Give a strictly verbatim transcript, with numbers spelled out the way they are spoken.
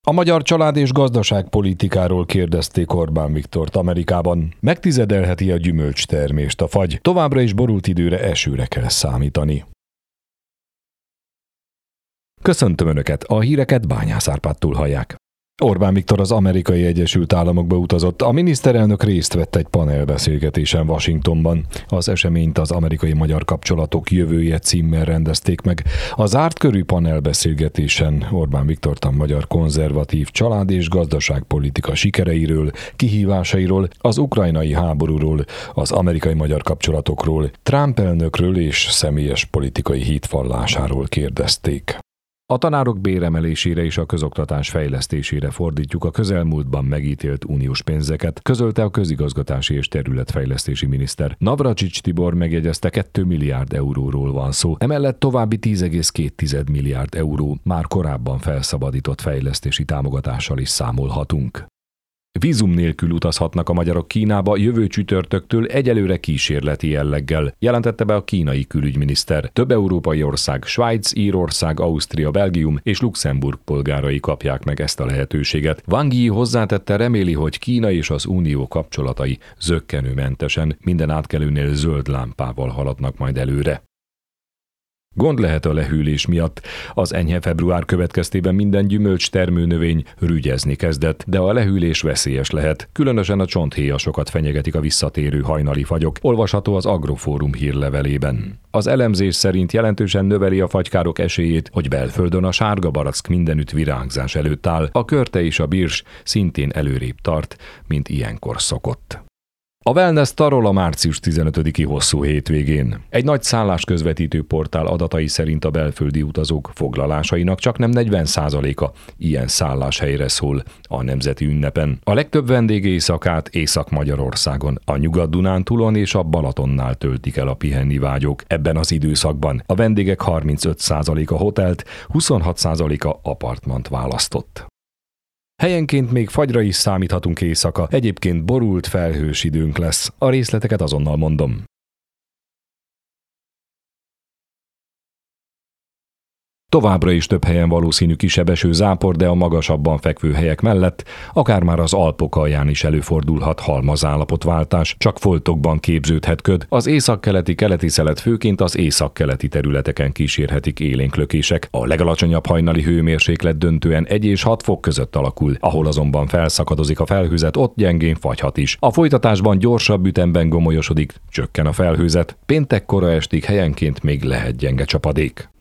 A magyar család- és gazdaságpolitikáról kérdezték Orbán Viktort Amerikában. Megtizedelheti a gyümölcstermést a fagy, továbbra is borult időre, esőre kell számítani. Köszöntöm Önöket, a híreket Bányász Árpádtól hallják. Orbán Viktor az Amerikai Egyesült Államokba utazott, a miniszterelnök részt vett egy panelbeszélgetésen Washingtonban. Az eseményt az amerikai-magyar kapcsolatok jövője címmel rendezték meg. A zárt körű panelbeszélgetésen Orbán Viktort a magyar konzervatív család- és gazdaságpolitika sikereiről, kihívásairól, az ukrajnai háborúról, az amerikai-magyar kapcsolatokról, Trump elnökről és személyes politikai hitvallásáról kérdezték. A tanárok béremelésére és a közoktatás fejlesztésére fordítjuk a közelmúltban megítélt uniós pénzeket, közölte a közigazgatási és területfejlesztési miniszter. Navracsics Tibor megjegyezte, két milliárd euróról van szó, emellett további tíz egész két milliárd euró már korábban felszabadított fejlesztési támogatással is számolhatunk. Vízum nélkül utazhatnak a magyarok Kínába jövő csütörtöktől egyelőre kísérleti jelleggel, jelentette be a kínai külügyminiszter. Több európai ország, Svájc, Írország, Ausztria, Belgium és Luxemburg polgárai kapják meg ezt a lehetőséget. Wang Yi hozzátette, reméli, hogy Kína és az Unió kapcsolatai zökkenőmentesen, minden átkelőnél zöld lámpával haladnak majd előre. Gond lehet a lehűlés miatt. Az enyhe február következtében minden gyümölcstermő növény rügyezni kezdett, de a lehűlés veszélyes lehet. Különösen a csonthéjasokat fenyegetik a visszatérő hajnali fagyok, olvasható az Agrofórum hírlevelében. Az elemzés szerint jelentősen növeli a fagykárok esélyét, hogy belföldön a sárga barack mindenütt virágzás előtt áll, a körte és a birs szintén előrébb tart, mint ilyenkor szokott. A Wellness tarol a március tizenötödiki hosszú hétvégén. Egy nagy szállásközvetítő portál adatai szerint a belföldi utazók foglalásainak csaknem negyven százaléka ilyen szálláshelyre szól a nemzeti ünnepen. A legtöbb vendég éjszakát Észak-Magyarországon, a Nyugat-Dunántúlon és a Balatonnál töltik el a pihenni vágyók. Ebben az időszakban a vendégek harmincöt százaléka hotelt, huszonhat százaléka apartmant választott. Helyenként még fagyra is számíthatunk éjszaka, egyébként borult, felhős időnk lesz. A részleteket azonnal mondom. Továbbra is több helyen valószínű kisebb eső, zápor, de a magasabban fekvő helyek mellett akár már az Alpok alján is előfordulhat halmazállapotváltás, csak foltokban képződhet köd. Az északkeleti keleti szelet főként az északkeleti területeken kísérhetik élénklökések. A legalacsonyabb hajnali hőmérséklet döntően egy és hat fok között alakul, ahol azonban felszakadozik a felhőzet, ott gyengén fagyhat is. A folytatásban gyorsabb ütemben gomolyosodik, csökken a felhőzet. Péntek kora estig helyenként még lehet gyenge csapadék.